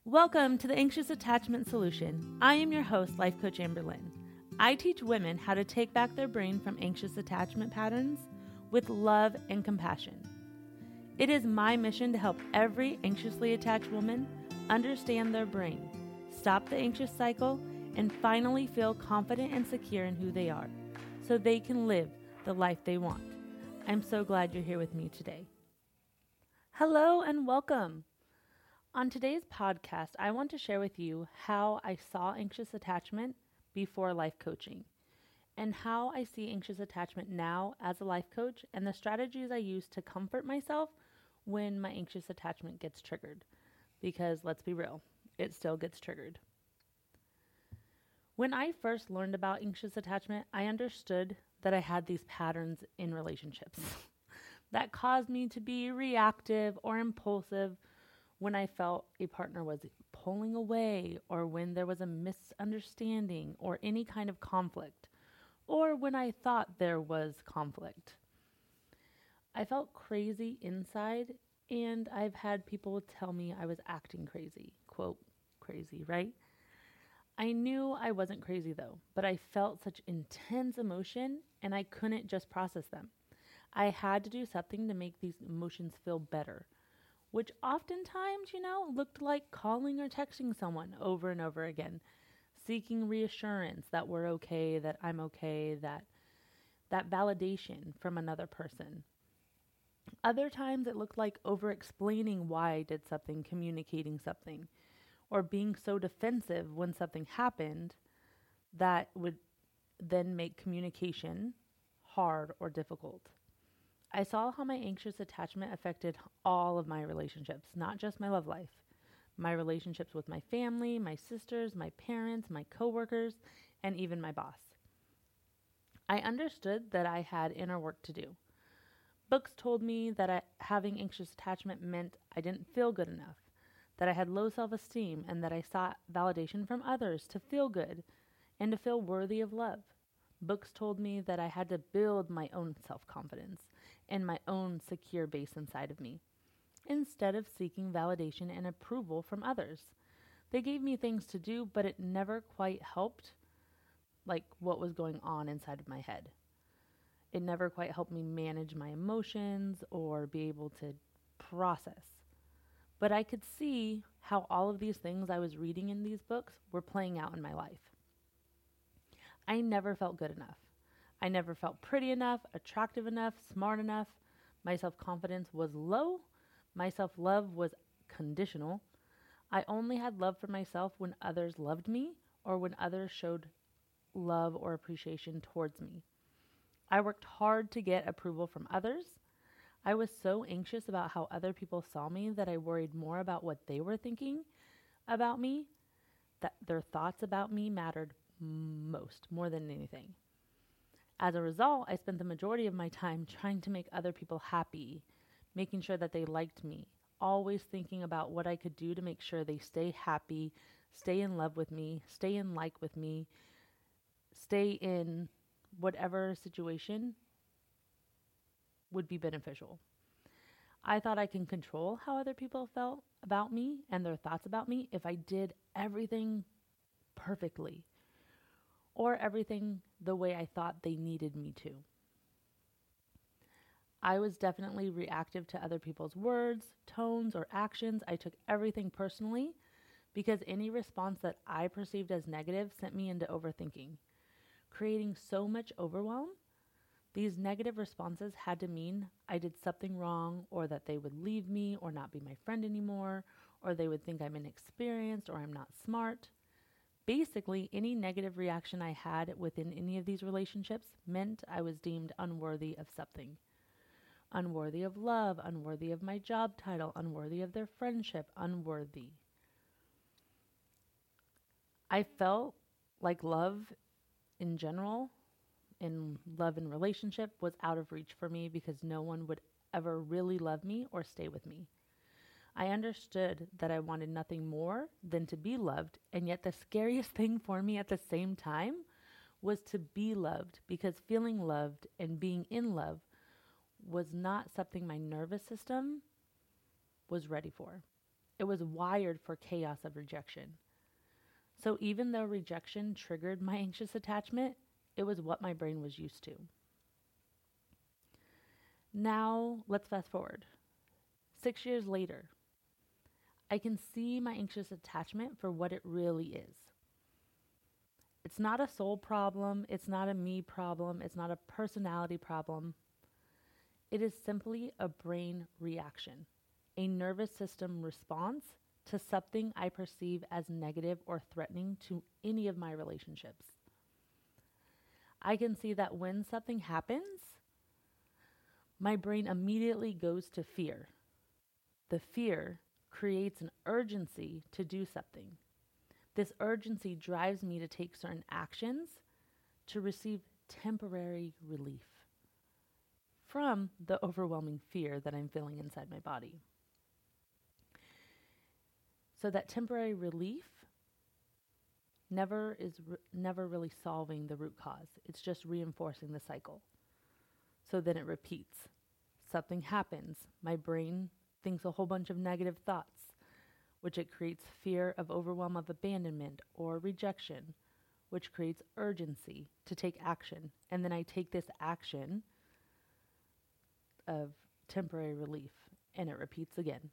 Welcome to the Anxious Attachment Solution. I am your host, Life Coach Amber Lynn. I teach women how to take back their brain from anxious attachment patterns with love and compassion. It is my mission to help every anxiously attached woman understand their brain, stop the anxious cycle, and finally feel confident and secure in who they are so they can live the life they want. I'm so glad you're here with me today. Hello and welcome. On today's podcast, I want to share with you how I saw anxious attachment before life coaching and how I see anxious attachment now as a life coach and the strategies I use to comfort myself when my anxious attachment gets triggered. Because let's be real, it still gets triggered. When I first learned about anxious attachment, I understood that I had these patterns in relationships that caused me to be reactive or impulsive when I felt a partner was pulling away, or when there was a misunderstanding or any kind of conflict, or when I thought there was conflict. I felt crazy inside, and I've had people tell me I was acting crazy. Quote, crazy, right? I knew I wasn't crazy though, but I felt such intense emotion and I couldn't just process them. I had to do something to make these emotions feel better, which oftentimes, looked like calling or texting someone over and over again, seeking reassurance that we're okay, that I'm okay, that validation from another person. Other times it looked like over-explaining why I did something, communicating something, or being so defensive when something happened that would then make communication hard or difficult. I saw how my anxious attachment affected all of my relationships, not just my love life. My relationships with my family, my sisters, my parents, my coworkers, and even my boss. I understood that I had inner work to do. Books told me that having anxious attachment meant I didn't feel good enough, that I had low self-esteem, and that I sought validation from others to feel good and to feel worthy of love. Books told me that I had to build my own self-confidence and my own secure base inside of me, instead of seeking validation and approval from others. They gave me things to do, but it never quite helped like what was going on inside of my head. It never quite helped me manage my emotions or be able to process. But I could see how all of these things I was reading in these books were playing out in my life. I never felt good enough. I never felt pretty enough, attractive enough, smart enough. My self-confidence was low. My self-love was conditional. I only had love for myself when others loved me or when others showed love or appreciation towards me. I worked hard to get approval from others. I was so anxious about how other people saw me that I worried more about what they were thinking about me, that their thoughts about me mattered more than anything. As a result, I spent the majority of my time trying to make other people happy, making sure that they liked me, always thinking about what I could do to make sure they stay happy, stay in love with me, stay in like with me, stay in whatever situation would be beneficial. I thought I can control how other people felt about me and their thoughts about me if I did everything perfectly or everything the way I thought they needed me to. I was definitely reactive to other people's words, tones, or actions. I took everything personally because any response that I perceived as negative sent me into overthinking, creating so much overwhelm. These negative responses had to mean I did something wrong, or that they would leave me or not be my friend anymore, or they would think I'm inexperienced or I'm not smart. Basically, any negative reaction I had within any of these relationships meant I was deemed unworthy of something. Unworthy of love, unworthy of my job title, unworthy of their friendship, unworthy. I felt like love in general, in love and relationship, was out of reach for me because no one would ever really love me or stay with me. I understood that I wanted nothing more than to be loved, and yet the scariest thing for me at the same time was to be loved, because feeling loved and being in love was not something my nervous system was ready for. It was wired for chaos of rejection. So even though rejection triggered my anxious attachment, it was what my brain was used to. Now, let's fast forward. 6 years later, I can see my anxious attachment for what it really is. It's not a soul problem, it's not a me problem, it's not a personality problem. It is simply a brain reaction, a nervous system response to something I perceive as negative or threatening to any of my relationships. I can see that when something happens, my brain immediately goes to fear. The fear creates an urgency to do something. This urgency drives me to take certain actions to receive temporary relief from the overwhelming fear that I'm feeling inside my body. So that temporary relief never really solving the root cause. It's just reinforcing the cycle. So then it repeats. Something happens. My brain thinks a whole bunch of negative thoughts, which it creates fear of overwhelm of abandonment or rejection, which creates urgency to take action. And then I take this action of temporary relief, and it repeats again.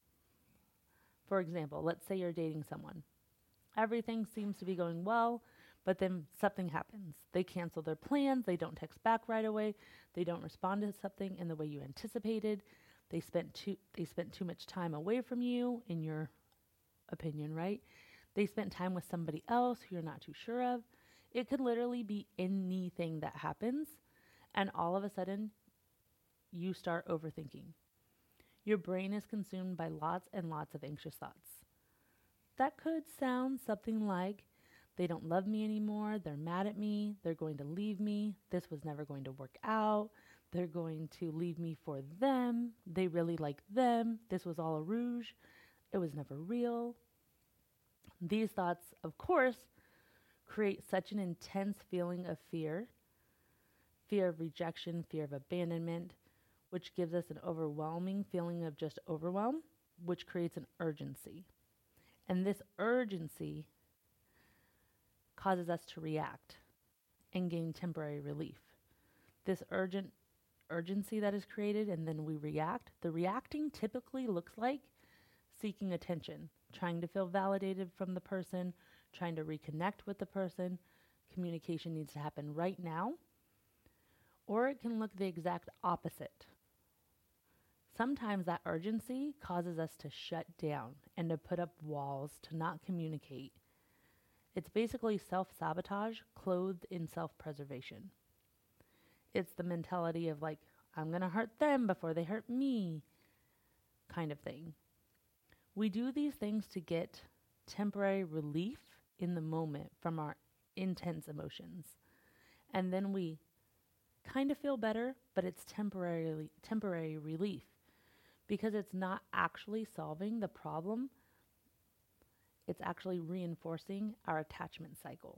For example, let's say you're dating someone. Everything seems to be going well, but then something happens. They cancel their plans, they don't text back right away, they don't respond to something in the way you anticipated. They spent too much time away from you, in your opinion, right? They spent time with somebody else who you're not too sure of. It could literally be anything that happens, and all of a sudden, you start overthinking. Your brain is consumed by lots and lots of anxious thoughts. That could sound something like, they don't love me anymore, they're mad at me, they're going to leave me, this was never going to work out, they're going to leave me for them, they really like them, this was all a rouge, it was never real. These thoughts, of course, create such an intense feeling of fear of rejection, fear of abandonment, which gives us an overwhelming feeling of just overwhelm, which creates an urgency. And this urgency causes us to react and gain temporary relief. This urgency that is created, and then we react. The reacting typically looks like seeking attention, trying to feel validated from the person, trying to reconnect with the person. Communication needs to happen right now. Or it can look the exact opposite. Sometimes that urgency causes us to shut down and to put up walls, to not communicate. It's basically self-sabotage clothed in self-preservation. It's the mentality of like, I'm going to hurt them before they hurt me kind of thing. We do these things to get temporary relief in the moment from our intense emotions. And then we kind of feel better, but it's temporary relief because it's not actually solving the problem. It's actually reinforcing our attachment cycle.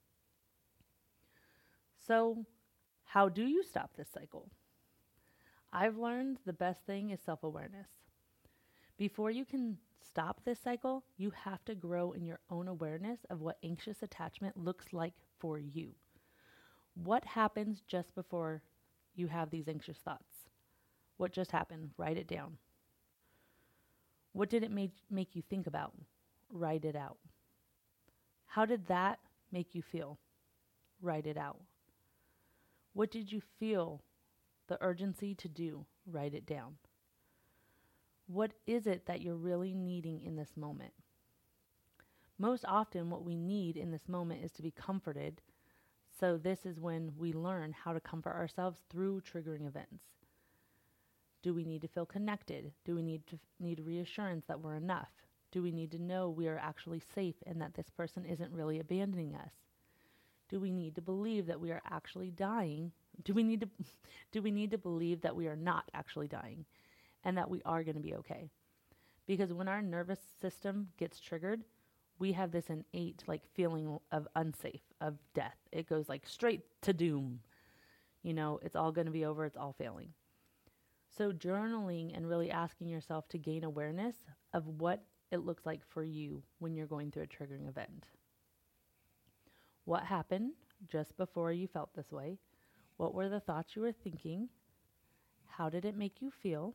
So, how do you stop this cycle? I've learned the best thing is self-awareness. Before you can stop this cycle, you have to grow in your own awareness of what anxious attachment looks like for you. What happens just before you have these anxious thoughts? What just happened? Write it down. What did it make you think about? Write it out. How did that make you feel? Write it out. What did you feel the urgency to do? Write it down. What is it that you're really needing in this moment? Most often what we need in this moment is to be comforted. So this is when we learn how to comfort ourselves through triggering events. Do we need to feel connected? Do we need reassurance that we're enough? Do we need to know we are actually safe and that this person isn't really abandoning us? Do we need to believe that we are actually dying? Do we need to believe that we are not actually dying and that we are going to be okay? Because when our nervous system gets triggered, we have this innate feeling of unsafe, of death. It goes straight to doom. It's all going to be over. It's all failing. So journaling and really asking yourself to gain awareness of what it looks like for you when you're going through a triggering event. What happened just before you felt this way? What were the thoughts you were thinking? How did it make you feel?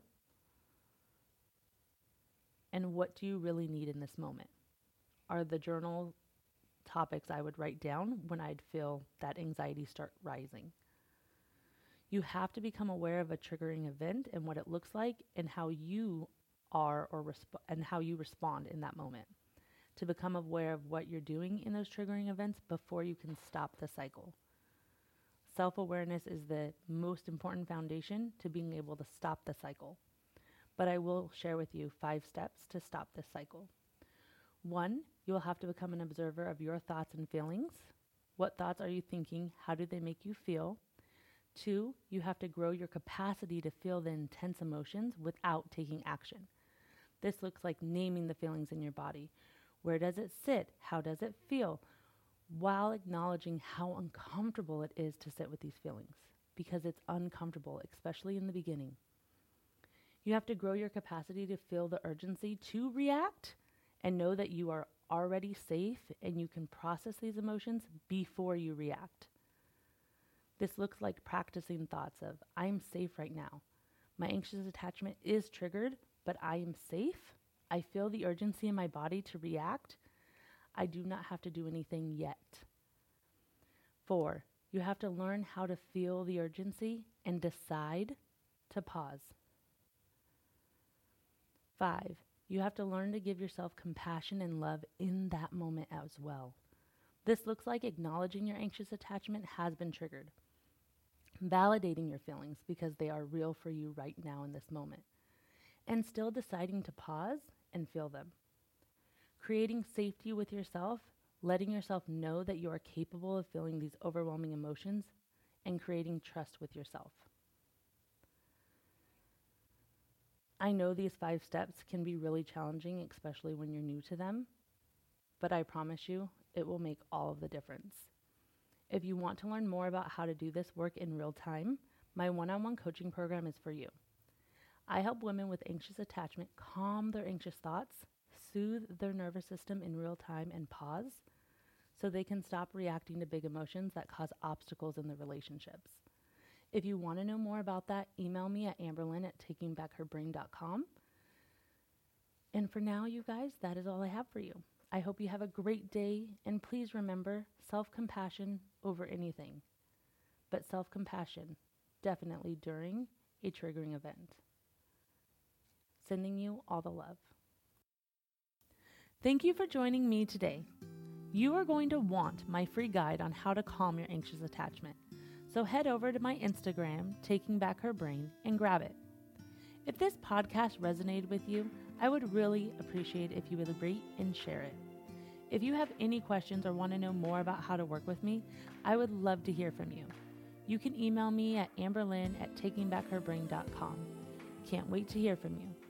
And what do you really need in this moment? Are the journal topics I would write down when I'd feel that anxiety start rising. You have to become aware of a triggering event and what it looks like and how you are and how you respond in that moment. To become aware of what you're doing in those triggering events before you can stop the cycle. Self-awareness is the most important foundation to being able to stop the cycle. But I will share with you 5 steps to stop this cycle. 1, you will have to become an observer of your thoughts and feelings. What thoughts are you thinking? How do they make you feel? 2, you have to grow your capacity to feel the intense emotions without taking action. This looks like naming the feelings in your body. Where does it sit? How does it feel? While acknowledging how uncomfortable it is to sit with these feelings, because it's uncomfortable, especially in the beginning. You have to grow your capacity to feel the urgency to react and know that you are already safe and you can process these emotions before you react. This looks like practicing thoughts of, I'm safe right now. My anxious attachment is triggered, but I am safe. I feel the urgency in my body to react. I do not have to do anything yet. 4, you have to learn how to feel the urgency and decide to pause. 5, you have to learn to give yourself compassion and love in that moment as well. This looks like acknowledging your anxious attachment has been triggered. Validating your feelings because they are real for you right now in this moment. And still deciding to pause and feel them. Creating safety with yourself, letting yourself know that you are capable of feeling these overwhelming emotions, and creating trust with yourself. I know these 5 steps can be really challenging, especially when you're new to them, but I promise you, it will make all of the difference. If you want to learn more about how to do this work in real time, my one-on-one coaching program is for you. I help women with anxious attachment calm their anxious thoughts, soothe their nervous system in real time, and pause so they can stop reacting to big emotions that cause obstacles in their relationships. If you want to know more about that, email me at amberlynn@takingbackherbrain.com. And for now, you guys, that is all I have for you. I hope you have a great day, and please remember self-compassion over anything, but self-compassion definitely during a triggering event. Sending you all the love. Thank you for joining me today. You are going to want my free guide on how to calm your anxious attachment. So head over to my Instagram, Taking Back Her Brain, and grab it. If this podcast resonated with you, I would really appreciate if you would rate and share it. If you have any questions or want to know more about how to work with me, I would love to hear from you. You can email me at amberlynn@takingbackherbrain.com. Can't wait to hear from you.